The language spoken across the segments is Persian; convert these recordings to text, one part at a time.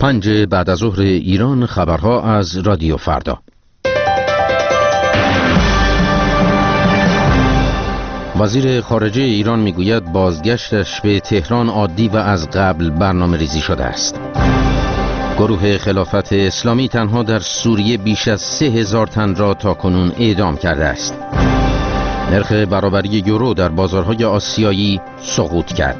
5 بعد از ظهر ایران، خبرها از رادیو فردا. وزیر خارجه ایران میگوید بازگشتش به تهران عادی و از قبل برنامه ریزی شده است. گروه خلافت اسلامی تنها در سوریه بیش از 3000 تن را تاکنون اعدام کرده است. نرخ برابری یورو در بازارهای آسیایی سقوط کرد.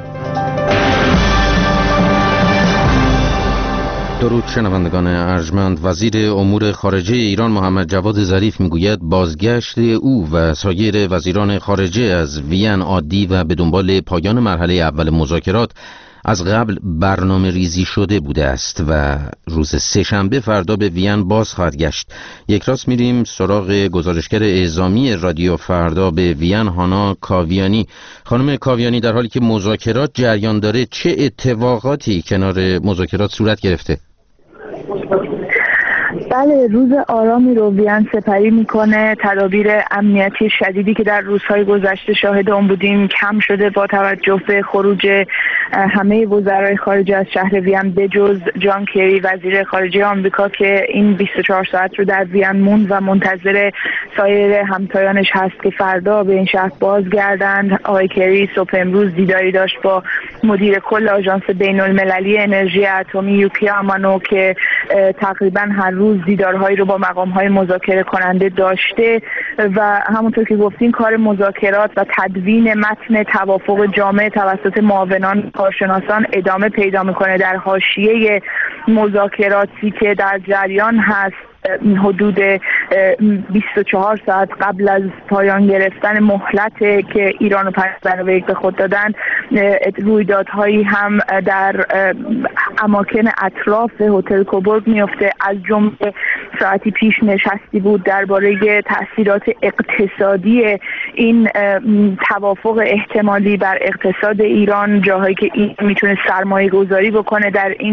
درود شنوندگان ارجمند. وزیر امور خارجه ایران محمد جواد ظریف میگوید بازگشت او و سایر وزیران خارجه از وین عادی و به دنبال پایان مرحله اول مذاکرات از قبل برنامه ریزی شده بوده است و روز سه‌شنبه فردا به وین باز خواهد گشت. یک راست میریم سراغ گزارشگر اعزامی رادیو فردا به وین، هانا کاویانی. خانم کاویانی، در حالی که مذاکرات جریان داره چه اتفاقاتی کنار مذاکرات صورت گرفته؟ بله، روز آرامی رو وین سپری میکنه. تدابیر امنیتی شدیدی که در روزهای گذشته شاهد اون بودیم کم شده با توجه به خروج همه وزرای خارجه از شهر وین بجز جان کری وزیر خارجه آمریکا که این 24 ساعت رو در وین موند و منتظر سایر همتایانش هست که فردا به این شهر بازگردند. آقای کری صبح امروز دیداری داشت با مدیر کل آژانس بین المللی انرژی اتمی یوکی آمانو که تقریبا هر روز دیدارهایی رو با مقام‌های مذاکره کننده داشته و همونطور که گفتین کار مذاکرات و تدوین متن توافق جامع توسط معاونان کارشناسان ادامه پیدا میکنه. در حاشیه مذاکراتی که در جریان هست حدود 24 ساعت قبل از پایان گرفتن مهلت که ایران و پنج به خود دادن، رویدادهایی هم در اماکن اطراف هتل کوبورگ میفته. از جمله ساعتی پیش نشستی بود درباره تاثیرات اقتصادی این توافق احتمالی بر اقتصاد ایران، جاهایی که این میتونه سرمایه گذاری بکنه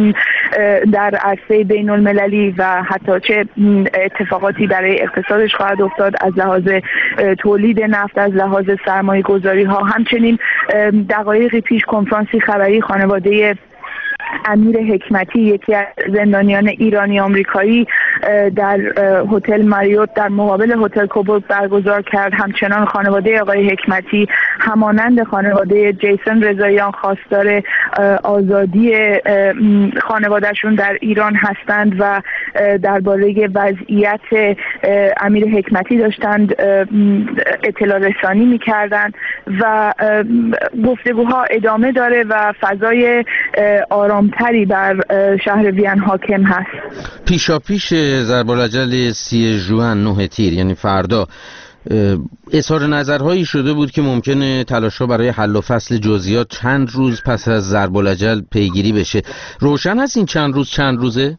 در عرصه بین المللی و حتی چه اتفاقاتی برای اقتصادش خواهد افتاد از لحاظ تولید نفت، از لحاظ سرمایه گذاری ها. همچنین دقایقی پیش کنفرانسی خبری خانواده امیر حکمتی، یکی از زندانیان ایرانی آمریکایی، در هتل ماریوت در مقابل هتل کوبورگ برگزار کرد. همچنان خانواده آقای حکمتی همانند خانواده جیسون رضاییان خواستار آزادی خانوادهشون در ایران هستند و درباره وضعیت امیر حکمتی داشتند اطلاع رسانی می‌کردند و گفتگوها ادامه داره و فضای آرامتری بر شهر وین حاکم هست. پیشاپیش ضرب‌الاجل 30 ژوئن 9 تیر یعنی فردا اظهار نظرهایی شده بود که ممکنه تلاش‌ها برای حل و فصل جزئیات چند روز پس از ضرب‌الاجل پیگیری بشه. روشن هست این چند روزه؟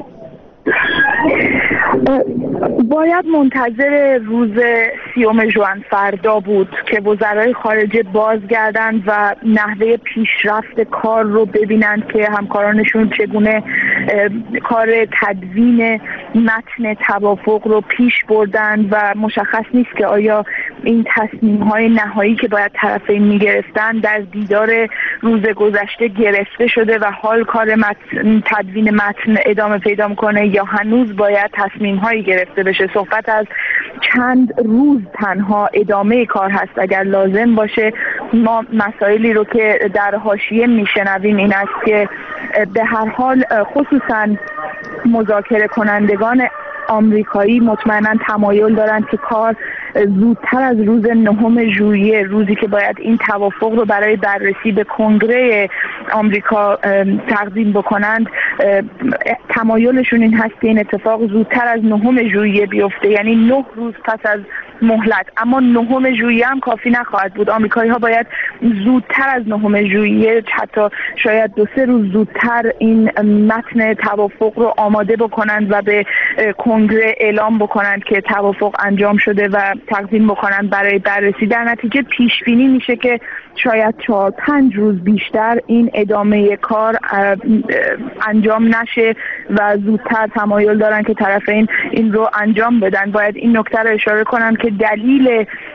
باید منتظر روز 30 ژوئن فردا بود که وزرای خارجه بازگردند و نحوه پیشرفت کار رو ببینند که همکارانشون چگونه کار تدوین متن توافق رو پیش بردند و مشخص نیست که آیا این تصمیم‌های نهایی که باید طرفین می‌گرفتن در دیدار روز گذشته گرفته شده و حال کار تدوین متن ادامه پیدا می‌کنه یا هنوز باید تصمیم‌هایی گرفته بشه. صحبت از چند روز تنها ادامه کار هست اگر لازم باشه. ما مسائلی رو که در حاشیه میشنویم این است که به هر حال خصوصا مذاکره کنندگان آمریکایی مطمئنا تمایل دارند که کار زودتر از روز 9 ژوئیه، روزی که باید این توافق رو برای بررسی به کنگره آمریکا تقدیم بکنند، تمایلشون این هست که این اتفاق زودتر از 9 ژوئیه بیفته، یعنی 9 روز پس از مهلت. اما 9 ژوئیه هم کافی نخواهد بود. آمریکایی ها باید زودتر از 9 ژوئیه، حتی شاید 2-3 روز زودتر این متن توافق رو آماده بکنند و به کنگره اعلام بکنند که توافق انجام شده و تقدیم بکنند برای بررسی. در نتیجه پیش بینی میشه که شاید 4-5 روز بیشتر این ادامه کار انجام نشه و زودتر تمایل دارن که طرفین این رو انجام بدن. باید این نکته رو اشاره کنم که دلیل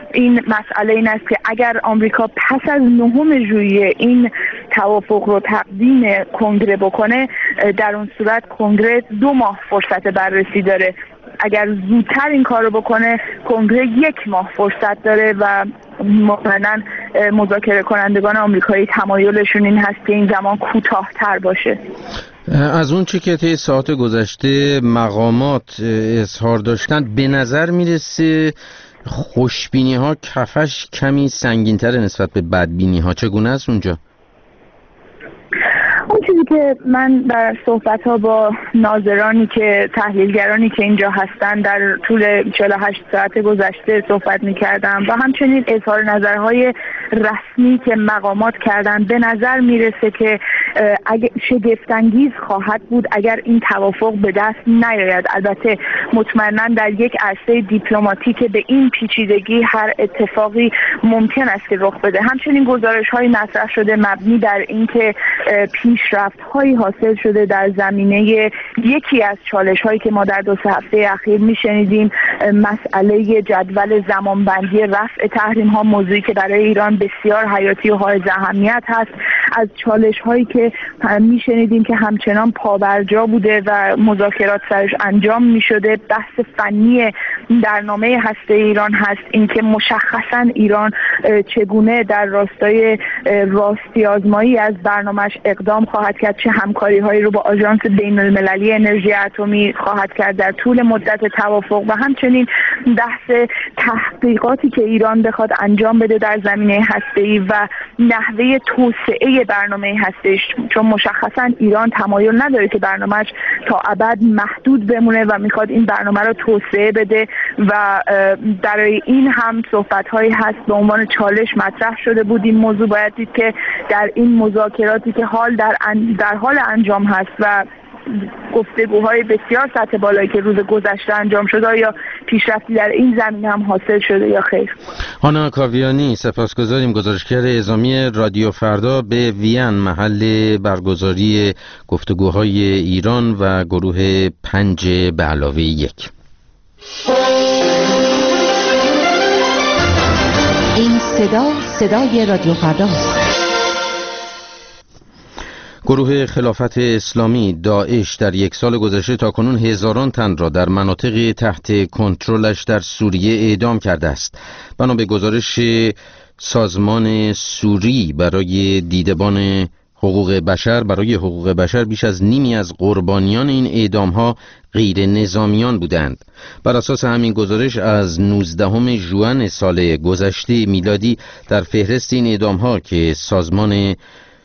این مسئله این است که اگر آمریکا پس از 9 ژوئیه این توافق رو تقدیم کنگره بکنه، در اون صورت کنگره 2 ماه فرصت بررسی داره. اگر زودتر این کار رو بکنه، کنگره 1 ماه فرصت داره و مطمئناً مذاکره کنندگان آمریکایی تمایلشون این هست که این زمان کوتاه‌تر باشه. از اون چی که طی ساعات گذشته مقامات اظهار داشتن، به نظر میرسه خوشبینی ها کفش کمی سنگین تر نسبت به بدبینی ها. چگونه است اونجا؟ اون چیزی که من در صحبت‌ها با ناظرانی که تحلیلگرانی که اینجا هستن در طول 48 ساعت گذشته صحبت می‌کردم و همچنین اظهار نظرهای رسمی که مقامات کردن، به نظر میرسه که اگه شگفت‌انگیز خواهد بود اگر این توافق به دست نیاید. البته مطمئناً در یک عرصه دیپلماتیک به این پیچیدگی هر اتفاقی ممکن است که رخ بده. همچنین گزارش‌های مطرح شده مبنی بر اینکه پیشرفت‌هایی حاصل شده در زمینه یکی از چالش‌هایی که ما در 2-3 هفته اخیر می‌شنیدیم، مسئله جدول زمانبندی رفع تحریم‌ها، موضوعی که برای ایران بسیار حیاتی و حائز اهمیت هست. از چالش‌هایی که می‌شنیدیم که همچنان پابرجا بوده و مذاکرات سرش انجام می‌شده، بحث فنی برنامه هسته ایران هست، اینکه مشخصاً ایران چگونه در راستای راستی آزمایی از برنامه‌اش اقدام خواهد کرد، چه همکاری‌هایی رو با آژانس بین‌المللی انرژی اتمی خواهد کرد در طول مدت توافق و همچنین بحث تحقیقاتی که ایران بخواد انجام بده در زمینه هسته‌ای و نحوه توسعه برنامه هسته‌ایش، چون مشخصاً ایران تمایل نداره که برنامه‌اش تا ابد محدود بمونه و میخواد این برنامه رو توسعه بده و برای این هم صحبت‌هایی هست به عنوان چالش مطرح شده بود. این موضوع باید دید که در این مذاکراتی که در حال انجام هست و گفتگوهای بسیار سطح بالایی که روز گذشته انجام شده، یا پیشرفتی در این زمینه هم حاصل شده یا خیر. هانا کاویانی، سپاسگزاریم. گزارشگر اعزامی رادیو فردا به وین، محل برگزاری گفتگوهای ایران و گروه 5+1. این صدای رادیو فرداست. گروه خلافت اسلامی داعش در 1 سال گذشته تاکنون هزاران تن را در مناطق تحت کنترلش در سوریه اعدام کرده است. بنا به گزارش سازمان سوری برای دیدبان حقوق بشر، بیش از نیمی از قربانیان این اعدام‌ها غیر نظامیان بودند. بر اساس همین گزارش از 19 ژوئن سال گذشته میلادی در فهرست این اعدام‌ها که سازمان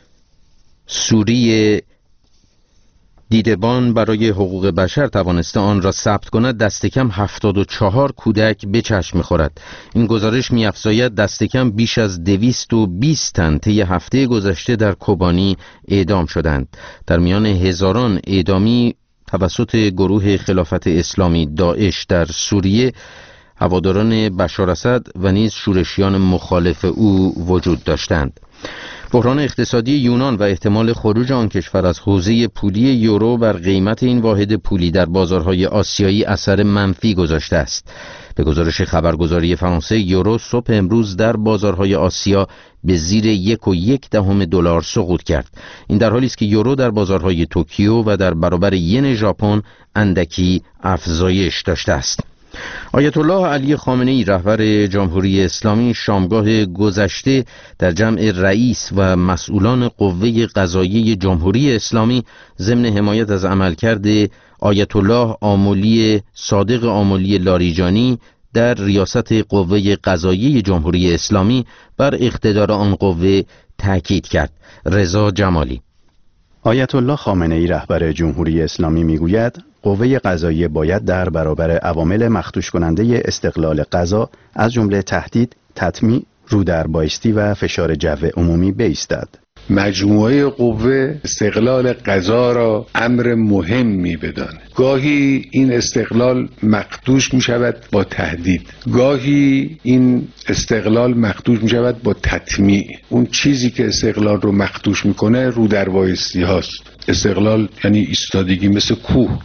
سوری دیدبان برای حقوق بشر توانسته آن را ثبت کند، دست کم 74 کودک به چشم می‌خورد. این گزارش می‌افزاید دست کم بیش از 220 تن طی هفته گذشته در کوبانی اعدام شدند. در میان هزاران اعدامی توسط گروه خلافت اسلامی داعش در سوریه، هواداران بشار اسد و نیز شورشیان مخالف او وجود داشتند. بحران اقتصادی یونان و احتمال خروج آن کشور از حوزه پولی یورو بر قیمت این واحد پولی در بازارهای آسیایی اثر منفی گذاشته است. به گزارش خبرگزاری فرانسه، یورو صبح امروز در بازارهای آسیا به زیر 1.1 دلار سقوط کرد. این در حالی است که یورو در بازارهای توکیو و در برابر ین ژاپن اندکی افزایش داشته است. آیت الله علی خامنه‌ای، رهبر جمهوری اسلامی، شامگاه گذشته در جمع رئیس و مسئولان قوه قضاییه جمهوری اسلامی ضمن حمایت از عملکرد آیت الله صادق آملی لاریجانی در ریاست قوه قضاییه جمهوری اسلامی بر اقتدار آن قوه تاکید کرد. رضا جمالی. آیت الله خامنه‌ای، رهبر جمهوری اسلامی، میگوید قوه قضاییه باید در برابر عوامل مخدوش کننده استقلال قضا از جمله تهدید، تطمیع، رودربایستی و فشار جو عمومی بایستد. مجموعه قوه استقلال قضا را امر مهمی بداند. گاهی این استقلال مخدوش می شود با تهدید، گاهی این استقلال مخدوش می شود با تطمیع. اون چیزی که استقلال رو مخدوش میکنه رودربایستی هاست. استقلال یعنی ایستادگی مثل کوه.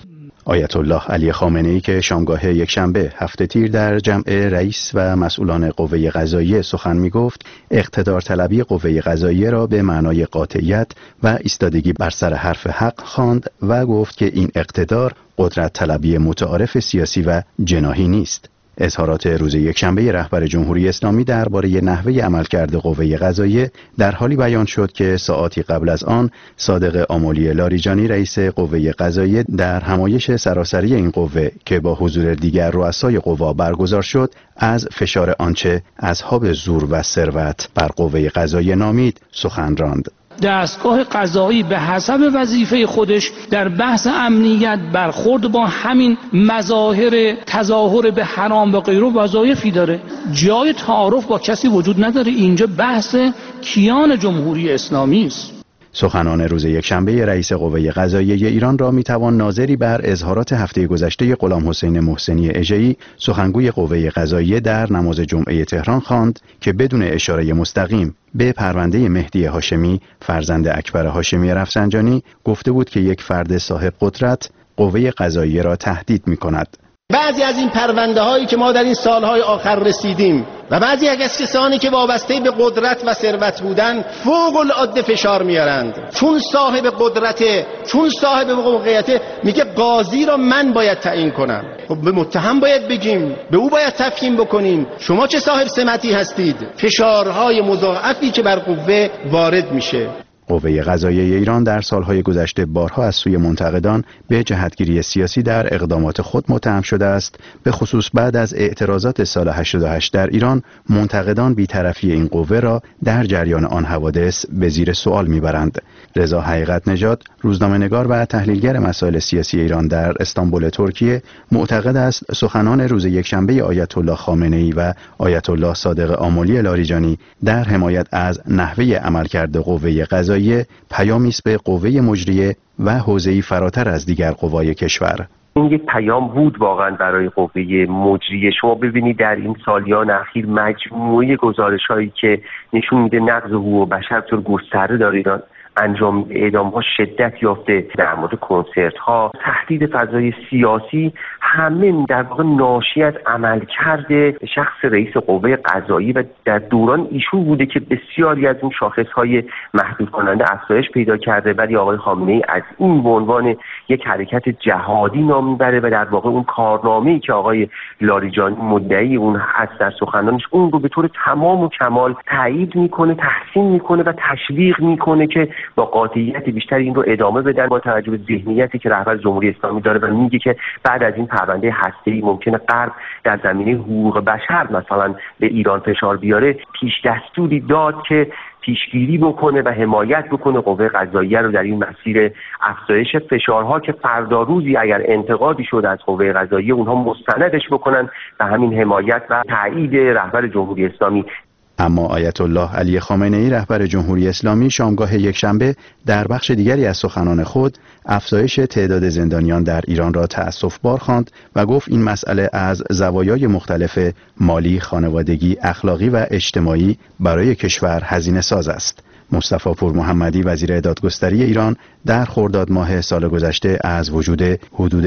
آیت الله علی خامنه‌ای که شامگاه یکشنبه 7 تیر در جمع رئیس و مسئولان قوه قضاییه سخن می‌گفت، اقتدار طلبی قوه قضاییه را به معنای قاطعیت و ایستادگی بر سر حرف حق خواند و گفت که این اقتدار قدرت طلبی متعارف سیاسی و جناحی نیست. اظهارات روز یکشنبه رهبر جمهوری اسلامی درباره نحوه عملکرد قوه قضاییه در حالی بیان شد که ساعاتی قبل از آن صادق آملی لاریجانی رئیس قوه قضاییه در همایش سراسری این قوه که با حضور دیگر رؤسای قوا برگزار شد از فشار آنچه اصحاب زور و ثروت بر قوه قضاییه نامید سخن راند. دستگاه قضایی به حسب وظیفه خودش در بحث امنیت برخورد با همین مظاهر تظاهر به حرام و غیره وظایفی داره. جای تعارف با کسی وجود نداره. اینجا بحث کیان جمهوری اسلامی است. سخنان روز یکشنبه رئیس قوه قضاییه ایران را میتوان ناظری بر اظهارات هفته گذشته غلام حسین محسنی اژه‌ای سخنگوی قوه قضاییه در نماز جمعه تهران خواند که بدون اشاره مستقیم به پرونده مهدی هاشمی فرزند اکبر هاشمی رفسنجانی گفته بود که یک فرد صاحب قدرت قوه قضاییه را تهدید می‌کند. بعضی از این پرونده هایی که ما در این سالهای آخر رسیدیم و بعضی از کسانی که وابسته به قدرت و ثروت بودن فوق العاده فشار میارند. چون صاحب قدرته، چون صاحب موقعیته، میگه قاضی را من باید تعیین کنم. خب به متهم باید بگیم، به او باید تفهیم بکنیم شما چه صاحب سمتی هستید. فشارهای مضاعفی که بر قوه وارد میشه. قوه قضاییه ایران در سالهای گذشته بارها از سوی منتقدان به جهتگیری سیاسی در اقدامات خود متهم شده است. به خصوص بعد از اعتراضات سال 88 در ایران، منتقدان بی‌طرفی این قوه را در جریان آن حوادث به زیر سوال می‌برند. رضا حقیقت نژاد، روزنامه‌نگار و تحلیلگر مسائل سیاسی ایران در استانبول ترکیه، معتقد است سخنان روز یکشنبه آیت الله خامنه‌ای و آیت الله صادق آملی لاریجانی در حمایت از نحوه عملکرد قوه قضاییه پیامی است به قوه مجریه و حوزه‌ای فراتر از دیگر قوای کشور. این یک پیام بود واقعا برای قوه مجریه. شما ببینید در این سالیان اخیر مجموعه گزارش‌هایی که نشون میده نقض حقوق بشر طور گسترده در ایران انجام اعدام‌ها شدت یافته، در مورد کنسرت‌ها، تهدید فضای سیاسی، همه در واقع ناشی از عملکرد شخص رئیس قوه قضاییه و در دوران ایشون بوده که بسیاری از این شاخص‌های محدود کننده افزایش پیدا کرده، ولی آقای خامنه‌ای از این به عنوان یک حرکت جهادی نام میبره و در واقع اون کارنامه‌ای که آقای لاریجانی مدعی اون هست در سخنانش اون رو به طور تمام و کمال تایید میکنه، تحسین میکنه و تشویق میکنه که با قاطعیت بیشتر این رو ادامه بدن، با توجه به ذهنیتی که رهبر جمهوری اسلامی داره و میگه که بعد از این پرونده هسته‌ای ممکنه غرب در زمینه حقوق بشر مثلا به ایران فشار بیاره. پیش دستوری داد که پیشگیری بکنه و حمایت بکنه قوه قضاییه رو در این مسیر افزایش فشارها که فردا روزی اگر انتقادی شد از قوه قضاییه اونها مستندش بکنن و همین حمایت و تایید رهبر جمهوری اسلامی. اما آیت الله علی خامنه‌ای رهبر جمهوری اسلامی شامگاه یکشنبه در بخش دیگری از سخنان خود افزایش تعداد زندانیان در ایران را تأسف‌بار خواند و گفت این مسئله از زوایای مختلف مالی، خانوادگی، اخلاقی و اجتماعی برای کشور هزینه ساز است. مصطفی پور محمدی وزیر دادگستری ایران در خرداد ماه سال گذشته از وجود حدود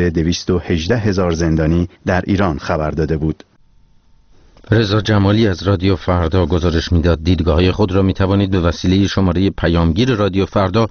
218,000 زندانی در ایران خبر داده بود. رضا جمالی از رادیو فردا گزارش میداد. دیدگاه‌های خود را میتوانید به وسیله شماره پیامگیر رادیو فردا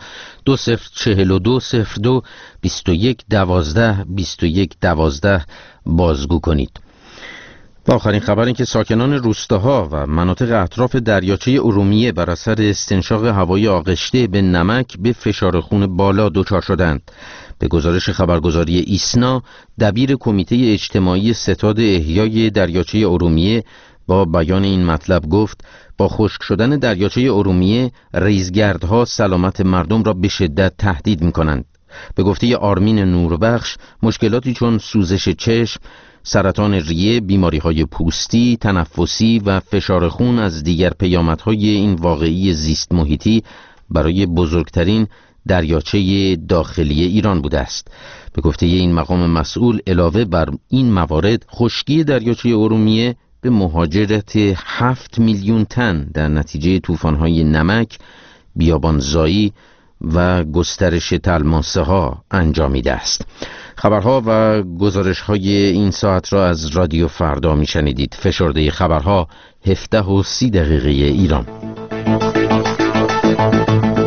204202 2112 2112 بازگو کنید. و آخرین خبر این که ساکنان روستاها و مناطق اطراف دریاچه ارومیه بر اثر استنشاق هوای آغشته به نمک به فشار خون بالا دچار شدند. به گزارش خبرگزاری ایسنا، دبیر کمیته اجتماعی ستاد احیای دریاچه ارومیه با بیان این مطلب گفت با خشک شدن دریاچه ارومیه ریزگردها سلامت مردم را به شدت تهدید می‌کنند. به گفته آرمین نوربخش، مشکلاتی چون سوزش چشم، سرطان ریه، بیماری‌های پوستی، تنفسی و فشار خون از دیگر پیامدهای این واقعی زیست محیطی برای بزرگترین دریاچه داخلی ایران بوده است. به گفته این مقام مسئول، علاوه بر این موارد، خشکی دریاچه ارومیه به مهاجرت 7 میلیون تن در نتیجه طوفان‌های نمک، بیابانزایی و گسترش تلماسه ها انجامیده است. خبرها و گزارش‌های این ساعت را از رادیو فردا می‌شنیدید. فشرده خبرها 17:30 ایران.